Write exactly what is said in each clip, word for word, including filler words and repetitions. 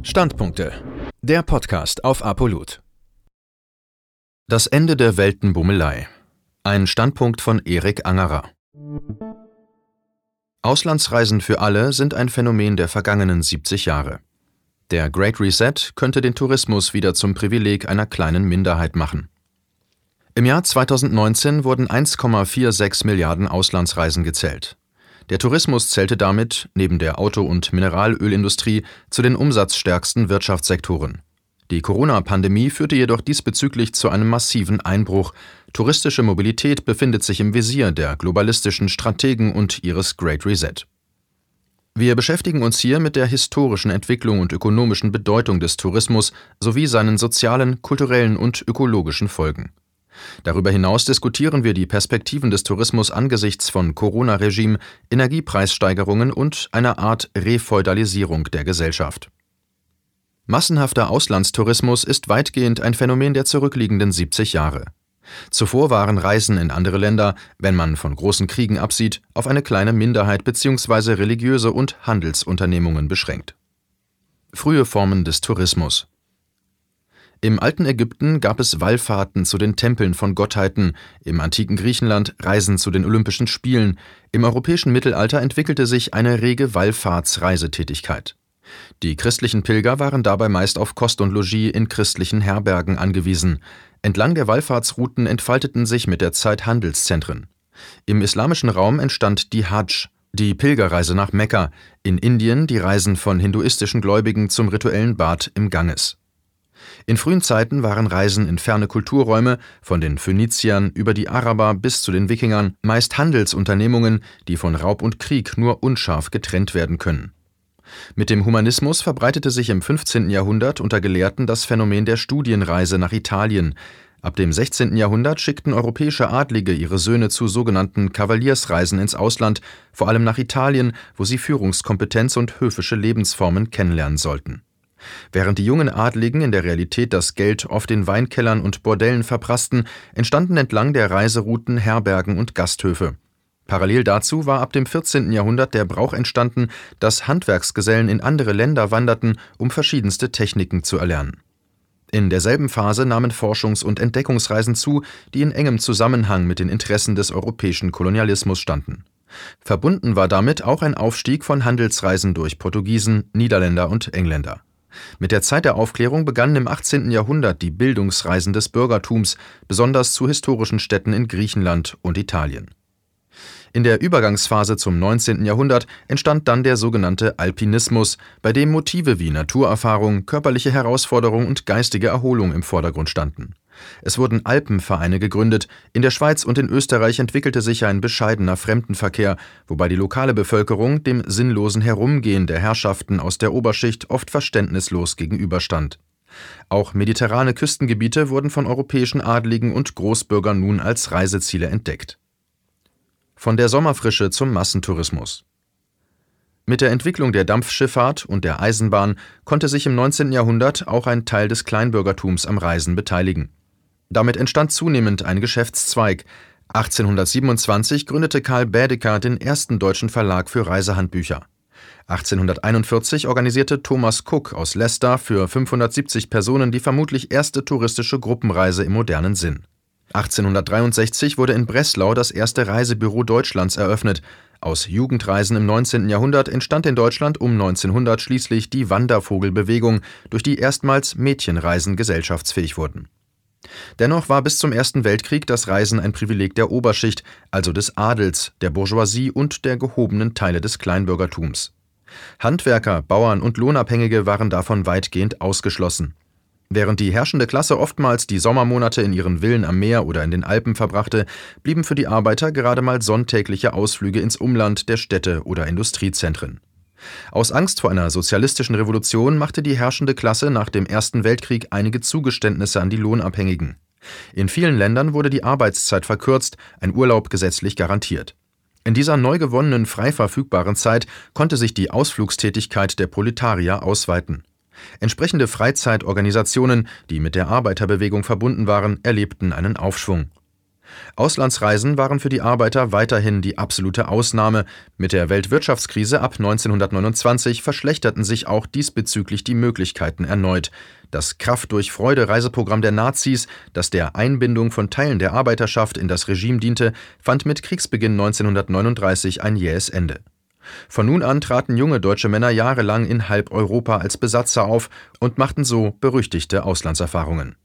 Standpunkte. Der Podcast auf Apolut. Das Ende der Weltenbummelei. Ein Standpunkt von Erik Angerer. Auslandsreisen für alle sind ein Phänomen der vergangenen siebzig Jahre. Der Great Reset könnte den Tourismus wieder zum Privileg einer kleinen Minderheit machen. Im Jahr zweitausendneunzehn wurden eins Komma sechsundvierzig Milliarden Auslandsreisen gezählt. Der Tourismus zählte damit, neben der Auto- und Mineralölindustrie, zu den umsatzstärksten Wirtschaftssektoren. Die Corona-Pandemie führte jedoch diesbezüglich zu einem massiven Einbruch. Touristische Mobilität befindet sich im Visier der globalistischen Strategen und ihres Great Reset. Wir beschäftigen uns hier mit der historischen Entwicklung und ökonomischen Bedeutung des Tourismus sowie seinen sozialen, kulturellen und ökologischen Folgen. Darüber hinaus diskutieren wir die Perspektiven des Tourismus angesichts von Corona-Regime, Energiepreissteigerungen und einer Art Refeudalisierung der Gesellschaft. Massenhafter Auslandstourismus ist weitgehend ein Phänomen der zurückliegenden siebzig Jahre. Zuvor waren Reisen in andere Länder, wenn man von großen Kriegen absieht, auf eine kleine Minderheit bzw. religiöse und Handelsunternehmungen beschränkt. Frühe Formen des Tourismus. Im alten Ägypten gab es Wallfahrten zu den Tempeln von Gottheiten, im antiken Griechenland Reisen zu den Olympischen Spielen, im europäischen Mittelalter entwickelte sich eine rege Wallfahrtsreisetätigkeit. Die christlichen Pilger waren dabei meist auf Kost und Logis in christlichen Herbergen angewiesen. Entlang der Wallfahrtsrouten entfalteten sich mit der Zeit Handelszentren. Im islamischen Raum entstand die Hadsch, die Pilgerreise nach Mekka, in Indien die Reisen von hinduistischen Gläubigen zum rituellen Bad im Ganges. In frühen Zeiten waren Reisen in ferne Kulturräume, von den Phöniziern über die Araber bis zu den Wikingern, meist Handelsunternehmungen, die von Raub und Krieg nur unscharf getrennt werden können. Mit dem Humanismus verbreitete sich im fünfzehnten Jahrhundert unter Gelehrten das Phänomen der Studienreise nach Italien. Ab dem sechzehnten Jahrhundert schickten europäische Adlige ihre Söhne zu sogenannten Kavaliersreisen ins Ausland, vor allem nach Italien, wo sie Führungskompetenz und höfische Lebensformen kennenlernen sollten. Während die jungen Adligen in der Realität das Geld oft in Weinkellern und Bordellen verprassten, entstanden entlang der Reiserouten Herbergen und Gasthöfe. Parallel dazu war ab dem vierzehnten Jahrhundert der Brauch entstanden, dass Handwerksgesellen in andere Länder wanderten, um verschiedenste Techniken zu erlernen. In derselben Phase nahmen Forschungs- und Entdeckungsreisen zu, die in engem Zusammenhang mit den Interessen des europäischen Kolonialismus standen. Verbunden war damit auch ein Aufstieg von Handelsreisen durch Portugiesen, Niederländer und Engländer. Mit der Zeit der Aufklärung begannen im achtzehnten Jahrhundert die Bildungsreisen des Bürgertums, besonders zu historischen Städten in Griechenland und Italien. In der Übergangsphase zum neunzehnten Jahrhundert entstand dann der sogenannte Alpinismus, bei dem Motive wie Naturerfahrung, körperliche Herausforderung und geistige Erholung im Vordergrund standen. Es wurden Alpenvereine gegründet, in der Schweiz und in Österreich entwickelte sich ein bescheidener Fremdenverkehr, wobei die lokale Bevölkerung dem sinnlosen Herumgehen der Herrschaften aus der Oberschicht oft verständnislos gegenüberstand. Auch mediterrane Küstengebiete wurden von europäischen Adligen und Großbürgern nun als Reiseziele entdeckt. Von der Sommerfrische zum Massentourismus. Mit der Entwicklung der Dampfschifffahrt und der Eisenbahn konnte sich im neunzehnten Jahrhundert auch ein Teil des Kleinbürgertums am Reisen beteiligen. Damit entstand zunehmend ein Geschäftszweig. achtzehnhundertsiebenundzwanzig gründete Karl Baedeker den ersten deutschen Verlag für Reisehandbücher. achtzehnhunderteinundvierzig organisierte Thomas Cook aus Leicester für fünfhundertsiebzig Personen die vermutlich erste touristische Gruppenreise im modernen Sinn. achtzehnhundertdreiundsechzig wurde in Breslau das erste Reisebüro Deutschlands eröffnet. Aus Jugendreisen im neunzehnten Jahrhundert entstand in Deutschland um neunzehnhundert schließlich die Wandervogelbewegung, durch die erstmals Mädchenreisen gesellschaftsfähig wurden. Dennoch war bis zum Ersten Weltkrieg das Reisen ein Privileg der Oberschicht, also des Adels, der Bourgeoisie und der gehobenen Teile des Kleinbürgertums. Handwerker, Bauern und Lohnabhängige waren davon weitgehend ausgeschlossen. Während die herrschende Klasse oftmals die Sommermonate in ihren Villen am Meer oder in den Alpen verbrachte, blieben für die Arbeiter gerade mal sonntägliche Ausflüge ins Umland der Städte oder Industriezentren. Aus Angst vor einer sozialistischen Revolution machte die herrschende Klasse nach dem Ersten Weltkrieg einige Zugeständnisse an die Lohnabhängigen. In vielen Ländern wurde die Arbeitszeit verkürzt, ein Urlaub gesetzlich garantiert. In dieser neu gewonnenen frei verfügbaren Zeit konnte sich die Ausflugstätigkeit der Proletarier ausweiten. Entsprechende Freizeitorganisationen, die mit der Arbeiterbewegung verbunden waren, erlebten einen Aufschwung. Auslandsreisen waren für die Arbeiter weiterhin die absolute Ausnahme. Mit der Weltwirtschaftskrise ab neunzehnhundertneunundzwanzig verschlechterten sich auch diesbezüglich die Möglichkeiten erneut. Das Kraft-durch-Freude-Reiseprogramm der Nazis, das der Einbindung von Teilen der Arbeiterschaft in das Regime diente, fand mit Kriegsbeginn neunzehnhundertneununddreißig ein jähes Ende. Von nun an traten junge deutsche Männer jahrelang in halb Europa als Besatzer auf und machten so berüchtigte Auslandserfahrungen.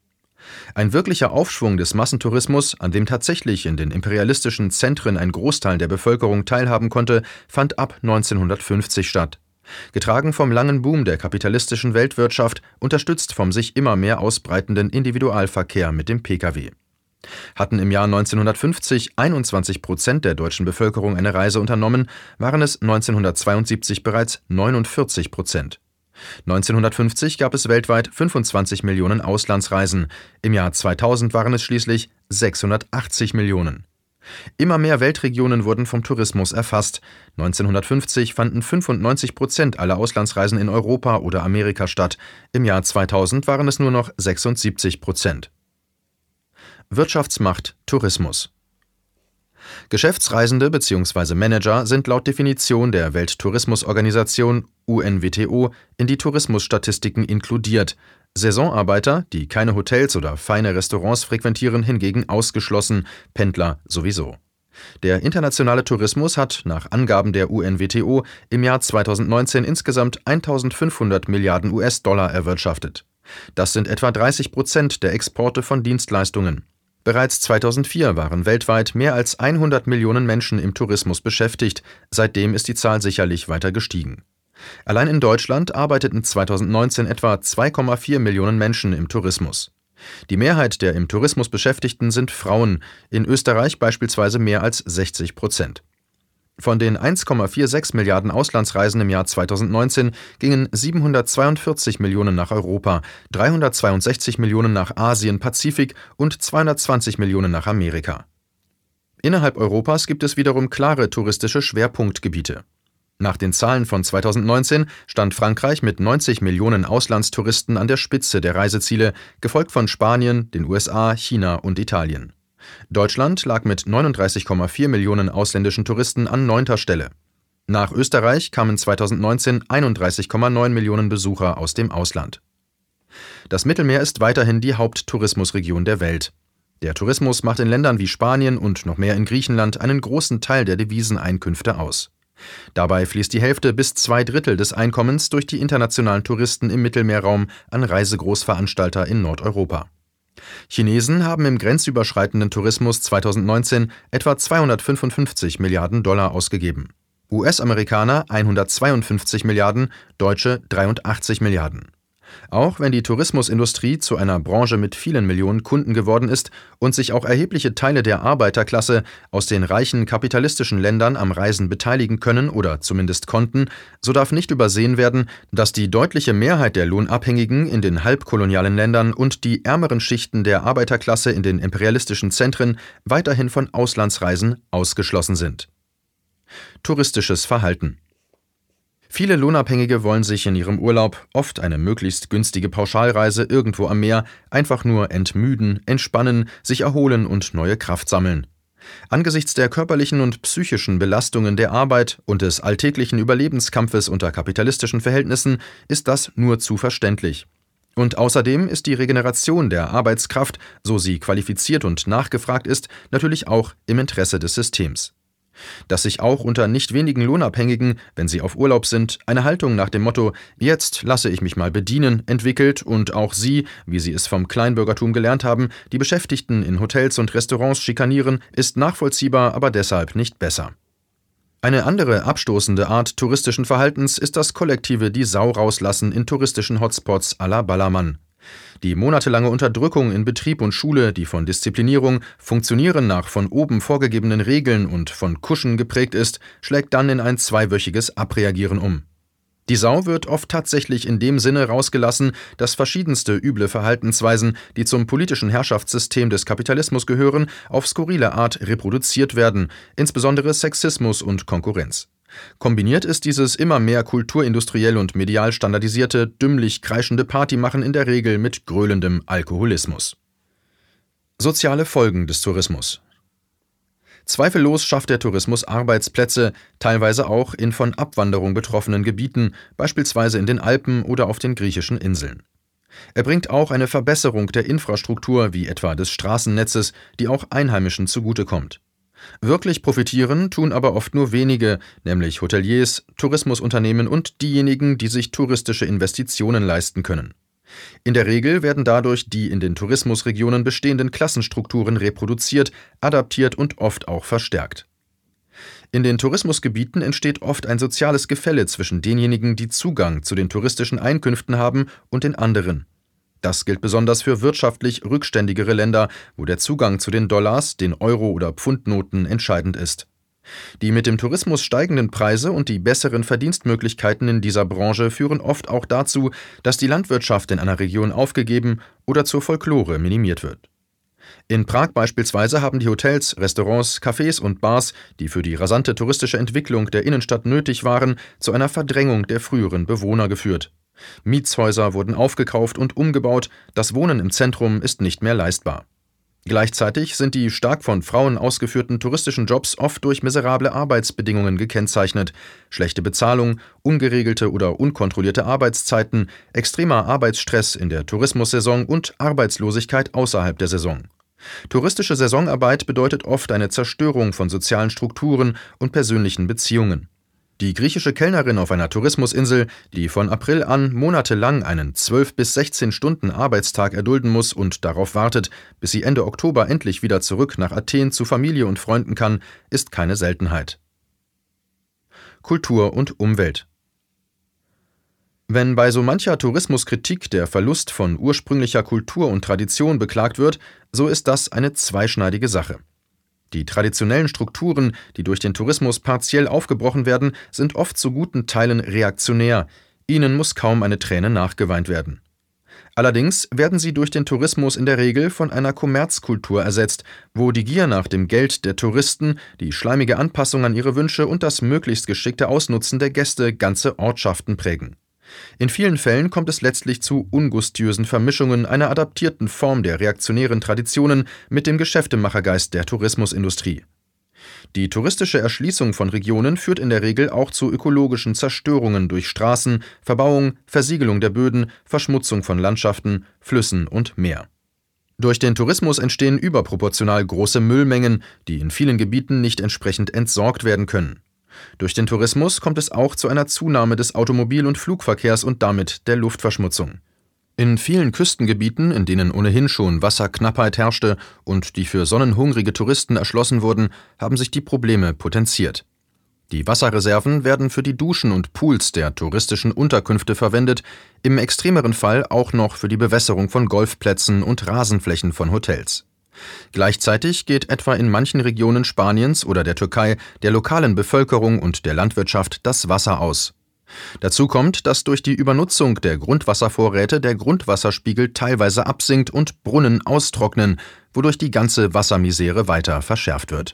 Ein wirklicher Aufschwung des Massentourismus, an dem tatsächlich in den imperialistischen Zentren ein Großteil der Bevölkerung teilhaben konnte, fand ab neunzehnhundertfünfzig statt. Getragen vom langen Boom der kapitalistischen Weltwirtschaft, unterstützt vom sich immer mehr ausbreitenden Individualverkehr mit dem Pkw. Hatten im Jahr neunzehnhundertfünfzig einundzwanzig Prozent der deutschen Bevölkerung eine Reise unternommen, waren es neunzehnhundertzweiundsiebzig bereits neunundvierzig Prozent. neunzehnhundertfünfzig gab es weltweit fünfundzwanzig Millionen Auslandsreisen, im Jahr zweitausend waren es schließlich sechshundertachtzig Millionen. Immer mehr Weltregionen wurden vom Tourismus erfasst. neunzehnhundertfünfzig fanden fünfundneunzig Prozent aller Auslandsreisen in Europa oder Amerika statt, im Jahr zweitausend waren es nur noch sechsundsiebzig Prozent. Wirtschaftsmacht Tourismus. Geschäftsreisende bzw. Manager sind laut Definition der Welttourismusorganisation U N W T O in die Tourismusstatistiken inkludiert, Saisonarbeiter, die keine Hotels oder feine Restaurants frequentieren, hingegen ausgeschlossen, Pendler sowieso. Der internationale Tourismus hat nach Angaben der U N W T O im Jahr zweitausendneunzehn insgesamt eintausendfünfhundert Milliarden U S-Dollar erwirtschaftet. Das sind etwa dreißig Prozent der Exporte von Dienstleistungen. Bereits zweitausendvier waren weltweit mehr als hundert Millionen Menschen im Tourismus beschäftigt, seitdem ist die Zahl sicherlich weiter gestiegen. Allein in Deutschland arbeiteten zweitausendneunzehn etwa zwei Komma vier Millionen Menschen im Tourismus. Die Mehrheit der im Tourismus Beschäftigten sind Frauen, in Österreich beispielsweise mehr als sechzig Prozent. Von den eins Komma sechsundvierzig Milliarden Auslandsreisen im Jahr zweitausendneunzehn gingen siebenhundertzweiundvierzig Millionen nach Europa, dreihundertzweiundsechzig Millionen nach Asien, Pazifik und zweihundertzwanzig Millionen nach Amerika. Innerhalb Europas gibt es wiederum klare touristische Schwerpunktgebiete. Nach den Zahlen von zweitausendneunzehn stand Frankreich mit neunzig Millionen Auslandstouristen an der Spitze der Reiseziele, gefolgt von Spanien, den U S A, China und Italien. Deutschland lag mit neununddreißig Komma vier Millionen ausländischen Touristen an neunter Stelle. Nach Österreich kamen zweitausendneunzehn einunddreißig Komma neun Millionen Besucher aus dem Ausland. Das Mittelmeer ist weiterhin die Haupttourismusregion der Welt. Der Tourismus macht in Ländern wie Spanien und noch mehr in Griechenland einen großen Teil der Deviseneinkünfte aus. Dabei fließt die Hälfte bis zwei Drittel des Einkommens durch die internationalen Touristen im Mittelmeerraum an Reisegroßveranstalter in Nordeuropa. Chinesen haben im grenzüberschreitenden Tourismus zweitausendneunzehn etwa zweihundertfünfundfünfzig Milliarden Dollar ausgegeben. U S-Amerikaner hundertzweiundfünfzig Milliarden, Deutsche dreiundachtzig Milliarden. Auch wenn die Tourismusindustrie zu einer Branche mit vielen Millionen Kunden geworden ist und sich auch erhebliche Teile der Arbeiterklasse aus den reichen kapitalistischen Ländern am Reisen beteiligen können oder zumindest konnten, so darf nicht übersehen werden, dass die deutliche Mehrheit der Lohnabhängigen in den halbkolonialen Ländern und die ärmeren Schichten der Arbeiterklasse in den imperialistischen Zentren weiterhin von Auslandsreisen ausgeschlossen sind. Touristisches Verhalten. Viele Lohnabhängige wollen sich in ihrem Urlaub, oft eine möglichst günstige Pauschalreise irgendwo am Meer, einfach nur entmüden, entspannen, sich erholen und neue Kraft sammeln. Angesichts der körperlichen und psychischen Belastungen der Arbeit und des alltäglichen Überlebenskampfes unter kapitalistischen Verhältnissen ist das nur zu verständlich. Und außerdem ist die Regeneration der Arbeitskraft, so sie qualifiziert und nachgefragt ist, natürlich auch im Interesse des Systems. Dass sich auch unter nicht wenigen Lohnabhängigen, wenn sie auf Urlaub sind, eine Haltung nach dem Motto »Jetzt lasse ich mich mal bedienen« entwickelt und auch sie, wie sie es vom Kleinbürgertum gelernt haben, die Beschäftigten in Hotels und Restaurants schikanieren, ist nachvollziehbar, aber deshalb nicht besser. Eine andere abstoßende Art touristischen Verhaltens ist das kollektive Die Sau rauslassen in touristischen Hotspots à la Ballermann. Die monatelange Unterdrückung in Betrieb und Schule, die von Disziplinierung, Funktionieren nach von oben vorgegebenen Regeln und von Kuschen geprägt ist, schlägt dann in ein zweiwöchiges Abreagieren um. Die Sau wird oft tatsächlich in dem Sinne rausgelassen, dass verschiedenste üble Verhaltensweisen, die zum politischen Herrschaftssystem des Kapitalismus gehören, auf skurrile Art reproduziert werden, insbesondere Sexismus und Konkurrenz. Kombiniert ist dieses immer mehr kulturindustriell und medial standardisierte, dümmlich kreischende Partymachen in der Regel mit gröhlendem Alkoholismus. Soziale Folgen des Tourismus. Zweifellos schafft der Tourismus Arbeitsplätze, teilweise auch in von Abwanderung betroffenen Gebieten, beispielsweise in den Alpen oder auf den griechischen Inseln. Er bringt auch eine Verbesserung der Infrastruktur, wie etwa des Straßennetzes, die auch Einheimischen zugutekommt. Wirklich profitieren tun aber oft nur wenige, nämlich Hoteliers, Tourismusunternehmen und diejenigen, die sich touristische Investitionen leisten können. In der Regel werden dadurch die in den Tourismusregionen bestehenden Klassenstrukturen reproduziert, adaptiert und oft auch verstärkt. In den Tourismusgebieten entsteht oft ein soziales Gefälle zwischen denjenigen, die Zugang zu den touristischen Einkünften haben, und den anderen. Das gilt besonders für wirtschaftlich rückständigere Länder, wo der Zugang zu den Dollars, den Euro- oder Pfundnoten entscheidend ist. Die mit dem Tourismus steigenden Preise und die besseren Verdienstmöglichkeiten in dieser Branche führen oft auch dazu, dass die Landwirtschaft in einer Region aufgegeben oder zur Folklore minimiert wird. In Prag beispielsweise haben die Hotels, Restaurants, Cafés und Bars, die für die rasante touristische Entwicklung der Innenstadt nötig waren, zu einer Verdrängung der früheren Bewohner geführt. Mietshäuser wurden aufgekauft und umgebaut, das Wohnen im Zentrum ist nicht mehr leistbar. Gleichzeitig sind die stark von Frauen ausgeführten touristischen Jobs oft durch miserable Arbeitsbedingungen gekennzeichnet, schlechte Bezahlung, ungeregelte oder unkontrollierte Arbeitszeiten, extremer Arbeitsstress in der Tourismussaison und Arbeitslosigkeit außerhalb der Saison. Touristische Saisonarbeit bedeutet oft eine Zerstörung von sozialen Strukturen und persönlichen Beziehungen. Die griechische Kellnerin auf einer Tourismusinsel, die von April an monatelang einen zwölf bis sechzehn Stunden Arbeitstag erdulden muss und darauf wartet, bis sie Ende Oktober endlich wieder zurück nach Athen zu Familie und Freunden kann, ist keine Seltenheit. Kultur und Umwelt. Wenn bei so mancher Tourismuskritik der Verlust von ursprünglicher Kultur und Tradition beklagt wird, so ist das eine zweischneidige Sache. Die traditionellen Strukturen, die durch den Tourismus partiell aufgebrochen werden, sind oft zu guten Teilen reaktionär. Ihnen muss kaum eine Träne nachgeweint werden. Allerdings werden sie durch den Tourismus in der Regel von einer Kommerzkultur ersetzt, wo die Gier nach dem Geld der Touristen, die schleimige Anpassung an ihre Wünsche und das möglichst geschickte Ausnutzen der Gäste ganze Ortschaften prägen. In vielen Fällen kommt es letztlich zu ungustiösen Vermischungen einer adaptierten Form der reaktionären Traditionen mit dem Geschäftemachergeist der Tourismusindustrie. Die touristische Erschließung von Regionen führt in der Regel auch zu ökologischen Zerstörungen durch Straßen, Verbauung, Versiegelung der Böden, Verschmutzung von Landschaften, Flüssen und Meer. Durch den Tourismus entstehen überproportional große Müllmengen, die in vielen Gebieten nicht entsprechend entsorgt werden können. Durch den Tourismus kommt es auch zu einer Zunahme des Automobil- und Flugverkehrs und damit der Luftverschmutzung. In vielen Küstengebieten, in denen ohnehin schon Wasserknappheit herrschte und die für sonnenhungrige Touristen erschlossen wurden, haben sich die Probleme potenziert. Die Wasserreserven werden für die Duschen und Pools der touristischen Unterkünfte verwendet, im extremeren Fall auch noch für die Bewässerung von Golfplätzen und Rasenflächen von Hotels. Gleichzeitig geht etwa in manchen Regionen Spaniens oder der Türkei der lokalen Bevölkerung und der Landwirtschaft das Wasser aus. Dazu kommt, dass durch die Übernutzung der Grundwasservorräte der Grundwasserspiegel teilweise absinkt und Brunnen austrocknen, wodurch die ganze Wassermisere weiter verschärft wird.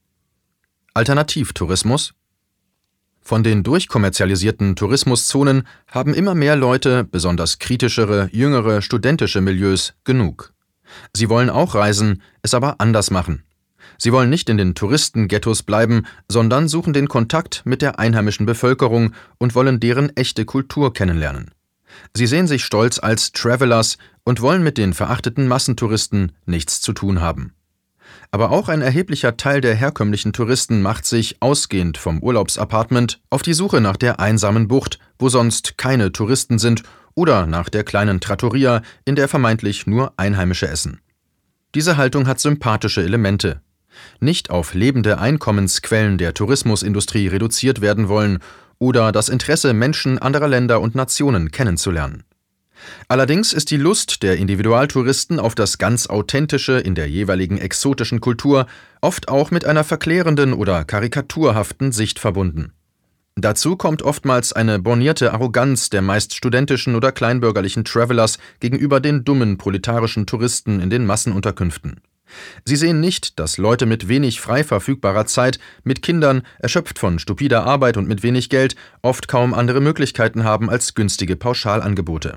Alternativtourismus. Von den durchkommerzialisierten Tourismuszonen haben immer mehr Leute, besonders kritischere, jüngere, studentische Milieus, genug. Sie wollen auch reisen, es aber anders machen. Sie wollen nicht in den Touristenghettos bleiben, sondern suchen den Kontakt mit der einheimischen Bevölkerung und wollen deren echte Kultur kennenlernen. Sie sehen sich stolz als Travelers und wollen mit den verachteten Massentouristen nichts zu tun haben. Aber auch ein erheblicher Teil der herkömmlichen Touristen macht sich, ausgehend vom Urlaubsapartment, auf die Suche nach der einsamen Bucht, wo sonst keine Touristen sind, oder nach der kleinen Trattoria, in der vermeintlich nur Einheimische essen. Diese Haltung hat sympathische Elemente. Nicht auf lebende Einkommensquellen der Tourismusindustrie reduziert werden wollen oder das Interesse, Menschen anderer Länder und Nationen kennenzulernen. Allerdings ist die Lust der Individualtouristen auf das ganz Authentische in der jeweiligen exotischen Kultur oft auch mit einer verklärenden oder karikaturhaften Sicht verbunden. Dazu kommt oftmals eine bornierte Arroganz der meist studentischen oder kleinbürgerlichen Travelers gegenüber den dummen proletarischen Touristen in den Massenunterkünften. Sie sehen nicht, dass Leute mit wenig frei verfügbarer Zeit, mit Kindern, erschöpft von stupider Arbeit und mit wenig Geld, oft kaum andere Möglichkeiten haben als günstige Pauschalangebote.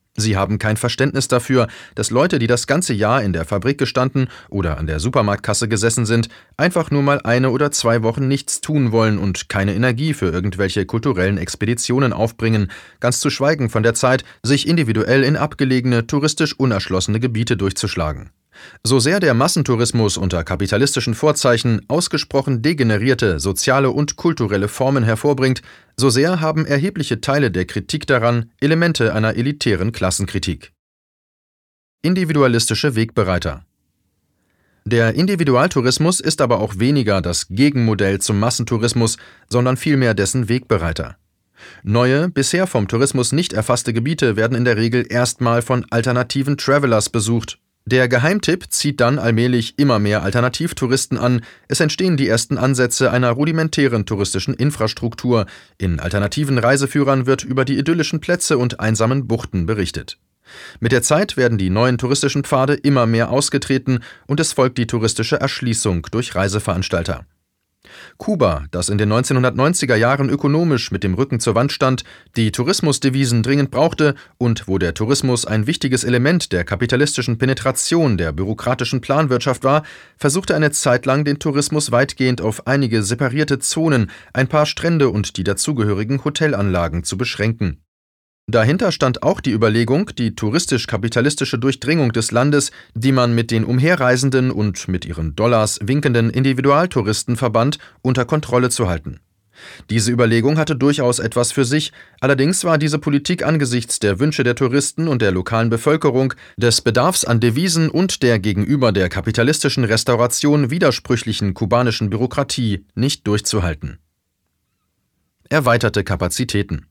Sie haben kein Verständnis dafür, dass Leute, die das ganze Jahr in der Fabrik gestanden oder an der Supermarktkasse gesessen sind, einfach nur mal eine oder zwei Wochen nichts tun wollen und keine Energie für irgendwelche kulturellen Expeditionen aufbringen, ganz zu schweigen von der Zeit, sich individuell in abgelegene, touristisch unerschlossene Gebiete durchzuschlagen. So sehr der Massentourismus unter kapitalistischen Vorzeichen ausgesprochen degenerierte soziale und kulturelle Formen hervorbringt, so sehr haben erhebliche Teile der Kritik daran Elemente einer elitären Klassenkritik. Individualistische Wegbereiter. Der Individualtourismus ist aber auch weniger das Gegenmodell zum Massentourismus, sondern vielmehr dessen Wegbereiter. Neue, bisher vom Tourismus nicht erfasste Gebiete werden in der Regel erstmal von alternativen Travelers besucht. Der Geheimtipp zieht dann allmählich immer mehr Alternativtouristen an, es entstehen die ersten Ansätze einer rudimentären touristischen Infrastruktur, in alternativen Reiseführern wird über die idyllischen Plätze und einsamen Buchten berichtet. Mit der Zeit werden die neuen touristischen Pfade immer mehr ausgetreten und es folgt die touristische Erschließung durch Reiseveranstalter. Kuba, das in den neunzehnhundertneunziger Jahren ökonomisch mit dem Rücken zur Wand stand, die Tourismusdevisen dringend brauchte und wo der Tourismus ein wichtiges Element der kapitalistischen Penetration der bürokratischen Planwirtschaft war, versuchte eine Zeit lang den Tourismus weitgehend auf einige separierte Zonen, ein paar Strände und die dazugehörigen Hotelanlagen zu beschränken. Dahinter stand auch die Überlegung, die touristisch-kapitalistische Durchdringung des Landes, die man mit den umherreisenden und mit ihren Dollars winkenden Individualtouristen verband, unter Kontrolle zu halten. Diese Überlegung hatte durchaus etwas für sich, allerdings war diese Politik angesichts der Wünsche der Touristen und der lokalen Bevölkerung, des Bedarfs an Devisen und der gegenüber der kapitalistischen Restauration widersprüchlichen kubanischen Bürokratie nicht durchzuhalten. Erweiterte Kapazitäten.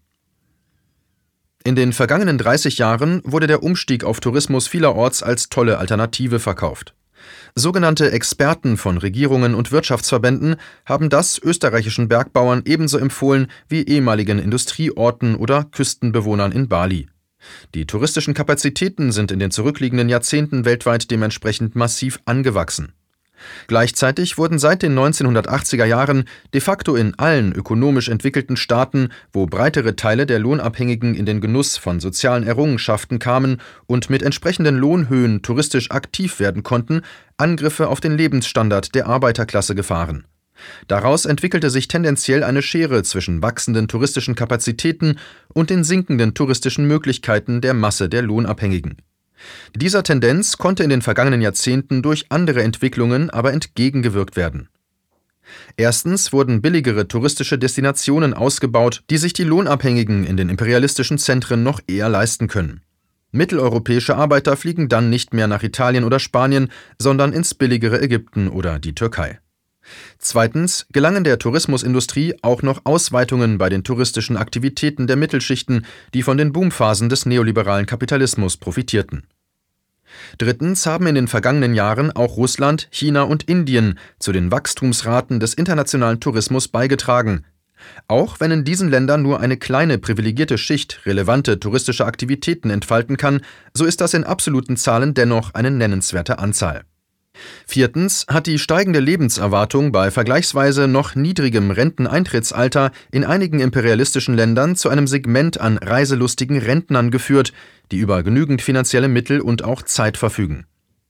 In den vergangenen dreißig Jahren wurde der Umstieg auf Tourismus vielerorts als tolle Alternative verkauft. Sogenannte Experten von Regierungen und Wirtschaftsverbänden haben das österreichischen Bergbauern ebenso empfohlen wie ehemaligen Industrieorten oder Küstenbewohnern in Bali. Die touristischen Kapazitäten sind in den zurückliegenden Jahrzehnten weltweit dementsprechend massiv angewachsen. Gleichzeitig wurden seit den neunzehnhundertachtziger Jahren de facto in allen ökonomisch entwickelten Staaten, wo breitere Teile der Lohnabhängigen in den Genuss von sozialen Errungenschaften kamen und mit entsprechenden Lohnhöhen touristisch aktiv werden konnten, Angriffe auf den Lebensstandard der Arbeiterklasse gefahren. Daraus entwickelte sich tendenziell eine Schere zwischen wachsenden touristischen Kapazitäten und den sinkenden touristischen Möglichkeiten der Masse der Lohnabhängigen. Dieser Tendenz konnte in den vergangenen Jahrzehnten durch andere Entwicklungen aber entgegengewirkt werden. Erstens wurden billigere touristische Destinationen ausgebaut, die sich die Lohnabhängigen in den imperialistischen Zentren noch eher leisten können. Mitteleuropäische Arbeiter fliegen dann nicht mehr nach Italien oder Spanien, sondern ins billigere Ägypten oder die Türkei. Zweitens gelangen der Tourismusindustrie auch noch Ausweitungen bei den touristischen Aktivitäten der Mittelschichten, die von den Boomphasen des neoliberalen Kapitalismus profitierten. Drittens haben in den vergangenen Jahren auch Russland, China und Indien zu den Wachstumsraten des internationalen Tourismus beigetragen. Auch wenn in diesen Ländern nur eine kleine privilegierte Schicht relevante touristische Aktivitäten entfalten kann, so ist das in absoluten Zahlen dennoch eine nennenswerte Anzahl. Viertens hat die steigende Lebenserwartung bei vergleichsweise noch niedrigem Renteneintrittsalter in einigen imperialistischen Ländern zu einem Segment an reiselustigen Rentnern geführt, die über genügend finanzielle Mittel und auch Zeit verfügen.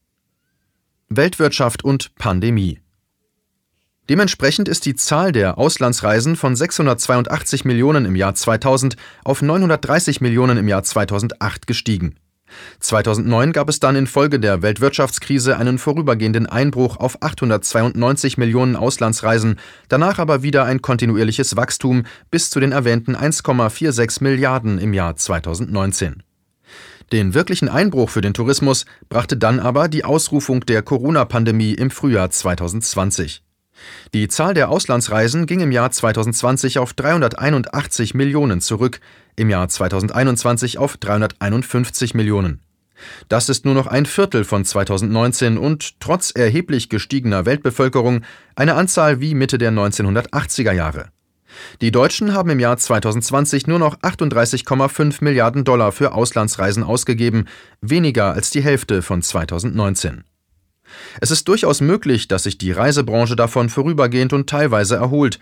Weltwirtschaft und Pandemie. Dementsprechend ist die Zahl der Auslandsreisen von sechshundertzweiundachtzig Millionen im Jahr zweitausend auf neunhundertdreißig Millionen im Jahr zweitausendacht gestiegen. zweitausendneun gab es dann infolge der Weltwirtschaftskrise einen vorübergehenden Einbruch auf achthundertzweiundneunzig Millionen Auslandsreisen, danach aber wieder ein kontinuierliches Wachstum bis zu den erwähnten eins Komma sechsundvierzig Milliarden im Jahr zweitausendneunzehn. Den wirklichen Einbruch für den Tourismus brachte dann aber die Ausrufung der Corona-Pandemie im Frühjahr zweitausendzwanzig. Die Zahl der Auslandsreisen ging im Jahr zweitausendzwanzig auf dreihunderteinundachtzig Millionen zurück, im Jahr zweitausendeinundzwanzig auf dreihunderteinundfünfzig Millionen. Das ist nur noch ein Viertel von zweitausendneunzehn und trotz erheblich gestiegener Weltbevölkerung eine Anzahl wie Mitte der neunzehnhundertachtziger Jahre. Die Deutschen haben im Jahr zweitausendzwanzig nur noch achtunddreißig Komma fünf Milliarden Dollar für Auslandsreisen ausgegeben, weniger als die Hälfte von zweitausendneunzehn. Es ist durchaus möglich, dass sich die Reisebranche davon vorübergehend und teilweise erholt.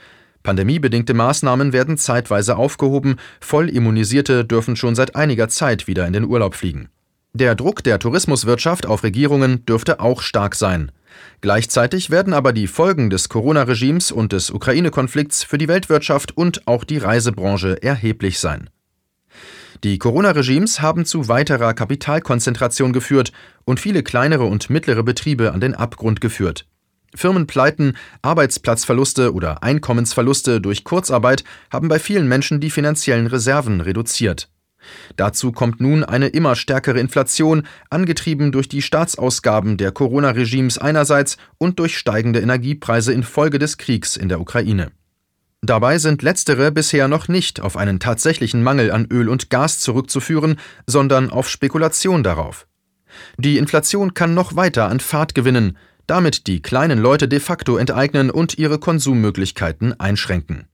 Pandemiebedingte Maßnahmen werden zeitweise aufgehoben, Vollimmunisierte dürfen schon seit einiger Zeit wieder in den Urlaub fliegen. Der Druck der Tourismuswirtschaft auf Regierungen dürfte auch stark sein. Gleichzeitig werden aber die Folgen des Corona-Regimes und des Ukraine-Konflikts für die Weltwirtschaft und auch die Reisebranche erheblich sein. Die Corona-Regimes haben zu weiterer Kapitalkonzentration geführt und viele kleinere und mittlere Betriebe an den Abgrund geführt. Firmenpleiten, Arbeitsplatzverluste oder Einkommensverluste durch Kurzarbeit haben bei vielen Menschen die finanziellen Reserven reduziert. Dazu kommt nun eine immer stärkere Inflation, angetrieben durch die Staatsausgaben der Corona-Regimes einerseits und durch steigende Energiepreise infolge des Kriegs in der Ukraine. Dabei sind letztere bisher noch nicht auf einen tatsächlichen Mangel an Öl und Gas zurückzuführen, sondern auf Spekulation darauf. Die Inflation kann noch weiter an Fahrt gewinnen, damit die kleinen Leute de facto enteignen und ihre Konsummöglichkeiten einschränken.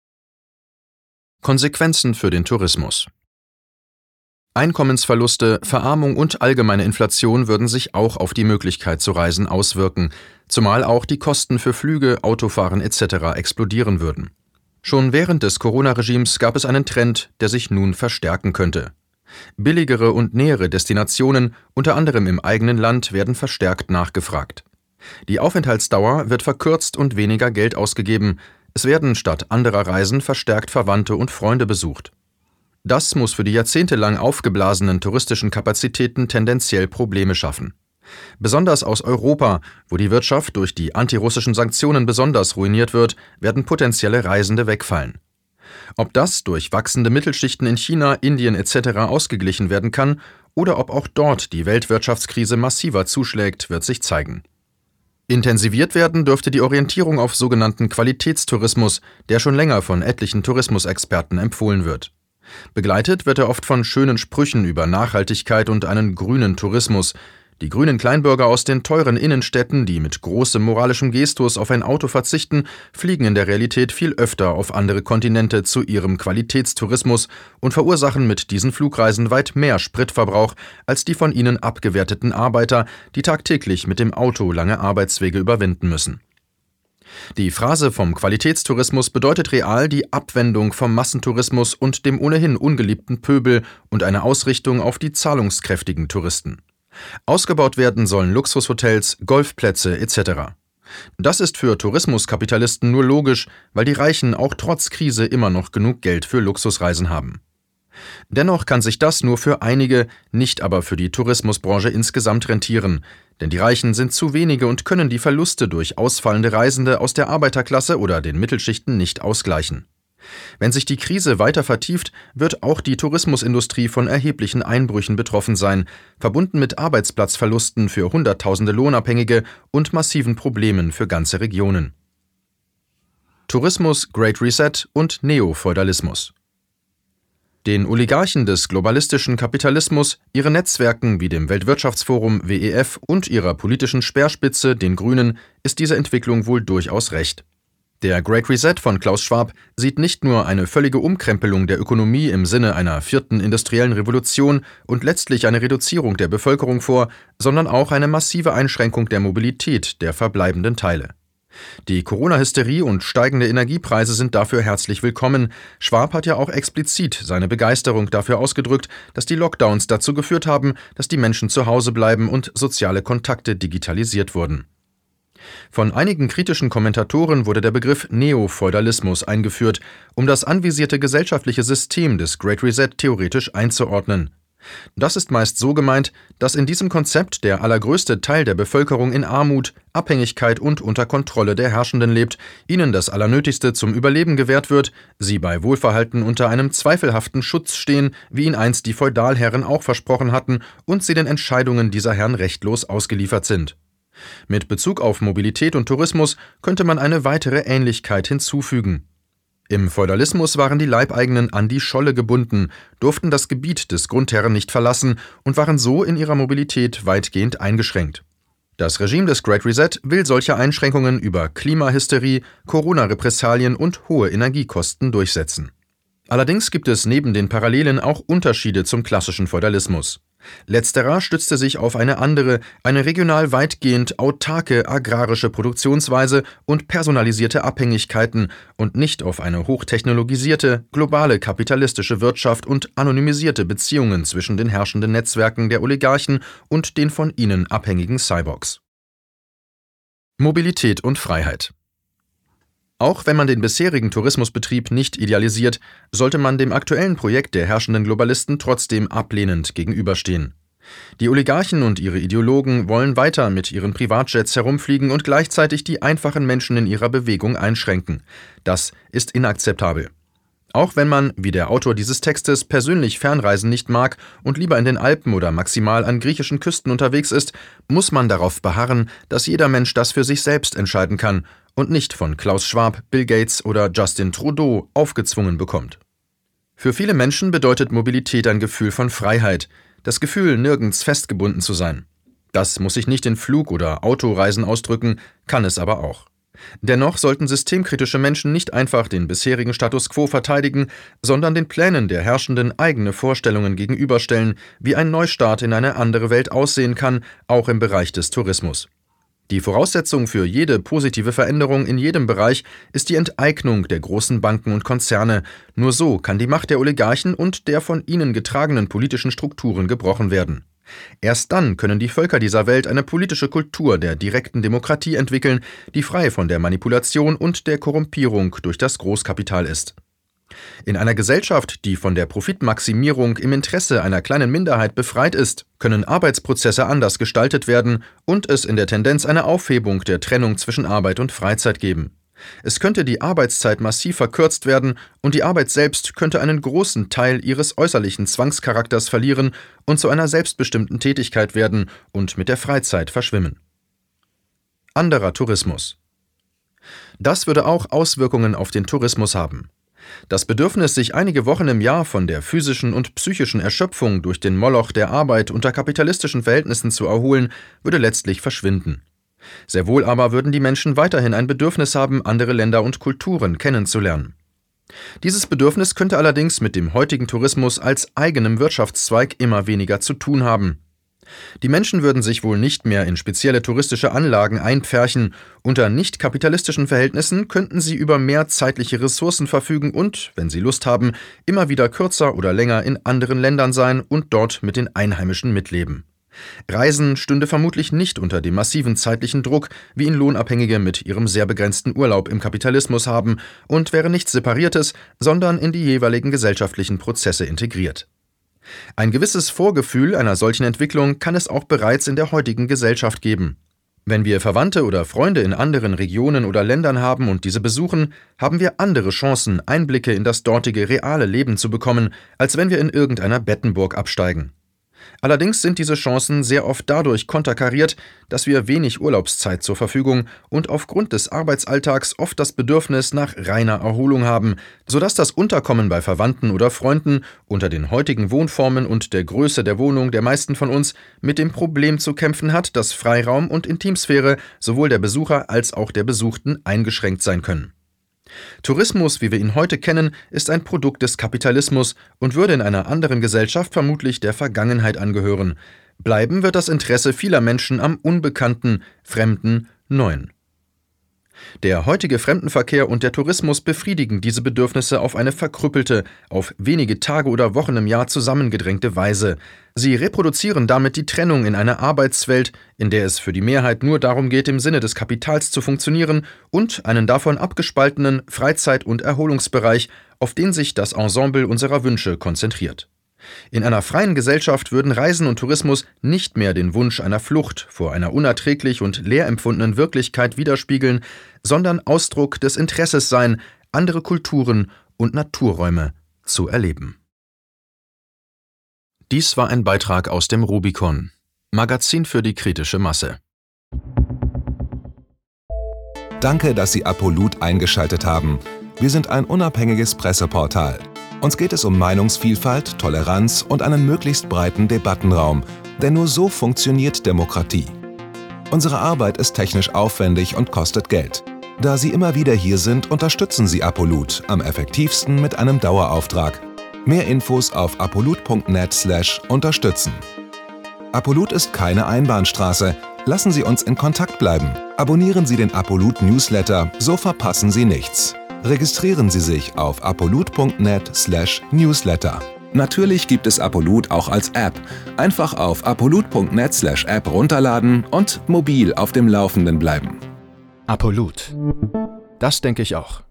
Konsequenzen für den Tourismus. Einkommensverluste, Verarmung und allgemeine Inflation würden sich auch auf die Möglichkeit zu reisen auswirken, zumal auch die Kosten für Flüge, Autofahren et cetera explodieren würden. Schon während des Corona-Regimes gab es einen Trend, der sich nun verstärken könnte. Billigere und nähere Destinationen, unter anderem im eigenen Land, werden verstärkt nachgefragt. Die Aufenthaltsdauer wird verkürzt und weniger Geld ausgegeben. Es werden statt anderer Reisen verstärkt Verwandte und Freunde besucht. Das muss für die jahrzehntelang aufgeblasenen touristischen Kapazitäten tendenziell Probleme schaffen. Besonders aus Europa, wo die Wirtschaft durch die antirussischen Sanktionen besonders ruiniert wird, werden potenzielle Reisende wegfallen. Ob das durch wachsende Mittelschichten in China, Indien et cetera ausgeglichen werden kann oder ob auch dort die Weltwirtschaftskrise massiver zuschlägt, wird sich zeigen. Intensiviert werden dürfte die Orientierung auf sogenannten Qualitätstourismus, der schon länger von etlichen Tourismusexperten empfohlen wird. Begleitet wird er oft von schönen Sprüchen über Nachhaltigkeit und einen grünen Tourismus. Die grünen Kleinbürger aus den teuren Innenstädten, die mit großem moralischem Gestus auf ein Auto verzichten, fliegen in der Realität viel öfter auf andere Kontinente zu ihrem Qualitätstourismus und verursachen mit diesen Flugreisen weit mehr Spritverbrauch als die von ihnen abgewerteten Arbeiter, die tagtäglich mit dem Auto lange Arbeitswege überwinden müssen. Die Phrase vom Qualitätstourismus bedeutet real die Abwendung vom Massentourismus und dem ohnehin ungeliebten Pöbel und eine Ausrichtung auf die zahlungskräftigen Touristen. Ausgebaut werden sollen Luxushotels, Golfplätze et cetera. Das ist für Tourismuskapitalisten nur logisch, weil die Reichen auch trotz Krise immer noch genug Geld für Luxusreisen haben. Dennoch kann sich das nur für einige, nicht aber für die Tourismusbranche insgesamt rentieren, denn die Reichen sind zu wenige und können die Verluste durch ausfallende Reisende aus der Arbeiterklasse oder den Mittelschichten nicht ausgleichen. Wenn sich die Krise weiter vertieft, wird auch die Tourismusindustrie von erheblichen Einbrüchen betroffen sein, verbunden mit Arbeitsplatzverlusten für Hunderttausende Lohnabhängige und massiven Problemen für ganze Regionen. Tourismus, Great Reset und Neofeudalismus. Den Oligarchen des globalistischen Kapitalismus, ihren Netzwerken wie dem Weltwirtschaftsforum W E F und ihrer politischen Speerspitze, den Grünen, ist diese Entwicklung wohl durchaus recht. Der Great Reset von Klaus Schwab sieht nicht nur eine völlige Umkrempelung der Ökonomie im Sinne einer vierten industriellen Revolution und letztlich eine Reduzierung der Bevölkerung vor, sondern auch eine massive Einschränkung der Mobilität der verbleibenden Teile. Die Corona-Hysterie und steigende Energiepreise sind dafür herzlich willkommen. Schwab hat ja auch explizit seine Begeisterung dafür ausgedrückt, dass die Lockdowns dazu geführt haben, dass die Menschen zu Hause bleiben und soziale Kontakte digitalisiert wurden. Von einigen kritischen Kommentatoren wurde der Begriff Neofeudalismus eingeführt, um das anvisierte gesellschaftliche System des Great Reset theoretisch einzuordnen. Das ist meist so gemeint, dass in diesem Konzept der allergrößte Teil der Bevölkerung in Armut, Abhängigkeit und unter Kontrolle der Herrschenden lebt, ihnen das Allernötigste zum Überleben gewährt wird, sie bei Wohlverhalten unter einem zweifelhaften Schutz stehen, wie ihn einst die Feudalherren auch versprochen hatten, und sie den Entscheidungen dieser Herren rechtlos ausgeliefert sind. Mit Bezug auf Mobilität und Tourismus könnte man eine weitere Ähnlichkeit hinzufügen. Im Feudalismus waren die Leibeigenen an die Scholle gebunden, durften das Gebiet des Grundherren nicht verlassen und waren so in ihrer Mobilität weitgehend eingeschränkt. Das Regime des Great Reset will solche Einschränkungen über Klimahysterie, Corona-Repressalien und hohe Energiekosten durchsetzen. Allerdings gibt es neben den Parallelen auch Unterschiede zum klassischen Feudalismus. Letzterer stützte sich auf eine andere, eine regional weitgehend autarke agrarische Produktionsweise und personalisierte Abhängigkeiten und nicht auf eine hochtechnologisierte, globale kapitalistische Wirtschaft und anonymisierte Beziehungen zwischen den herrschenden Netzwerken der Oligarchen und den von ihnen abhängigen Cyborgs. Mobilität und Freiheit. Auch wenn man den bisherigen Tourismusbetrieb nicht idealisiert, sollte man dem aktuellen Projekt der herrschenden Globalisten trotzdem ablehnend gegenüberstehen. Die Oligarchen und ihre Ideologen wollen weiter mit ihren Privatjets herumfliegen und gleichzeitig die einfachen Menschen in ihrer Bewegung einschränken. Das ist inakzeptabel. Auch wenn man, wie der Autor dieses Textes, persönlich Fernreisen nicht mag und lieber in den Alpen oder maximal an griechischen Küsten unterwegs ist, muss man darauf beharren, dass jeder Mensch das für sich selbst entscheiden kann und nicht von Klaus Schwab, Bill Gates oder Justin Trudeau aufgezwungen bekommt. Für viele Menschen bedeutet Mobilität ein Gefühl von Freiheit, das Gefühl, nirgends festgebunden zu sein. Das muss sich nicht in Flug- oder Autoreisen ausdrücken, kann es aber auch. Dennoch sollten systemkritische Menschen nicht einfach den bisherigen Status quo verteidigen, sondern den Plänen der Herrschenden eigene Vorstellungen gegenüberstellen, wie ein Neustart in eine andere Welt aussehen kann, auch im Bereich des Tourismus. Die Voraussetzung für jede positive Veränderung in jedem Bereich ist die Enteignung der großen Banken und Konzerne. Nur so kann die Macht der Oligarchen und der von ihnen getragenen politischen Strukturen gebrochen werden. Erst dann können die Völker dieser Welt eine politische Kultur der direkten Demokratie entwickeln, die frei von der Manipulation und der Korrumpierung durch das Großkapital ist. In einer Gesellschaft, die von der Profitmaximierung im Interesse einer kleinen Minderheit befreit ist, können Arbeitsprozesse anders gestaltet werden und es in der Tendenz eine Aufhebung der Trennung zwischen Arbeit und Freizeit geben. Es könnte die Arbeitszeit massiv verkürzt werden und die Arbeit selbst könnte einen großen Teil ihres äußerlichen Zwangscharakters verlieren und zu einer selbstbestimmten Tätigkeit werden und mit der Freizeit verschwimmen. Anderer Tourismus. Das würde auch Auswirkungen auf den Tourismus haben. Das Bedürfnis, sich einige Wochen im Jahr von der physischen und psychischen Erschöpfung durch den Moloch der Arbeit unter kapitalistischen Verhältnissen zu erholen, würde letztlich verschwinden. Sehr wohl aber würden die Menschen weiterhin ein Bedürfnis haben, andere Länder und Kulturen kennenzulernen. Dieses Bedürfnis könnte allerdings mit dem heutigen Tourismus als eigenem Wirtschaftszweig immer weniger zu tun haben. Die Menschen würden sich wohl nicht mehr in spezielle touristische Anlagen einpferchen. Unter nicht kapitalistischen Verhältnissen könnten sie über mehr zeitliche Ressourcen verfügen und, wenn sie Lust haben, immer wieder kürzer oder länger in anderen Ländern sein und dort mit den Einheimischen mitleben. Reisen stünde vermutlich nicht unter dem massiven zeitlichen Druck, wie ihn Lohnabhängige mit ihrem sehr begrenzten Urlaub im Kapitalismus haben, und wäre nichts Separiertes, sondern in die jeweiligen gesellschaftlichen Prozesse integriert. Ein gewisses Vorgefühl einer solchen Entwicklung kann es auch bereits in der heutigen Gesellschaft geben. Wenn wir Verwandte oder Freunde in anderen Regionen oder Ländern haben und diese besuchen, haben wir andere Chancen, Einblicke in das dortige reale Leben zu bekommen, als wenn wir in irgendeiner Bettenburg absteigen. Allerdings sind diese Chancen sehr oft dadurch konterkariert, dass wir wenig Urlaubszeit zur Verfügung und aufgrund des Arbeitsalltags oft das Bedürfnis nach reiner Erholung haben, sodass das Unterkommen bei Verwandten oder Freunden unter den heutigen Wohnformen und der Größe der Wohnung der meisten von uns mit dem Problem zu kämpfen hat, dass Freiraum und Intimsphäre sowohl der Besucher als auch der Besuchten eingeschränkt sein können. Tourismus, wie wir ihn heute kennen, ist ein Produkt des Kapitalismus und würde in einer anderen Gesellschaft vermutlich der Vergangenheit angehören. Bleiben wird das Interesse vieler Menschen am Unbekannten, Fremden, Neuen. Der heutige Fremdenverkehr und der Tourismus befriedigen diese Bedürfnisse auf eine verkrüppelte, auf wenige Tage oder Wochen im Jahr zusammengedrängte Weise. Sie reproduzieren damit die Trennung in einer Arbeitswelt, in der es für die Mehrheit nur darum geht, im Sinne des Kapitals zu funktionieren, und einen davon abgespaltenen Freizeit- und Erholungsbereich, auf den sich das Ensemble unserer Wünsche konzentriert. In einer freien Gesellschaft würden Reisen und Tourismus nicht mehr den Wunsch einer Flucht vor einer unerträglich und leer empfundenen Wirklichkeit widerspiegeln, sondern Ausdruck des Interesses sein, andere Kulturen und Naturräume zu erleben. Dies war ein Beitrag aus dem Rubicon, Magazin für die kritische Masse. Danke, dass Sie Apolut eingeschaltet haben. Wir sind ein unabhängiges Presseportal. Uns geht es um Meinungsvielfalt, Toleranz und einen möglichst breiten Debattenraum, denn nur so funktioniert Demokratie. Unsere Arbeit ist technisch aufwendig und kostet Geld. Da Sie immer wieder hier sind, unterstützen Sie Apolut am effektivsten mit einem Dauerauftrag. Mehr Infos auf apolut punkt net slash unterstützen. Apolut ist keine Einbahnstraße. Lassen Sie uns in Kontakt bleiben. Abonnieren Sie den Apolut Newsletter, so verpassen Sie nichts. Registrieren Sie sich auf apolut punkt net slash newsletter. Natürlich gibt es Apolut auch als App. Einfach auf apolut punkt net slash app runterladen und mobil auf dem Laufenden bleiben. Apolut. Das denke ich auch.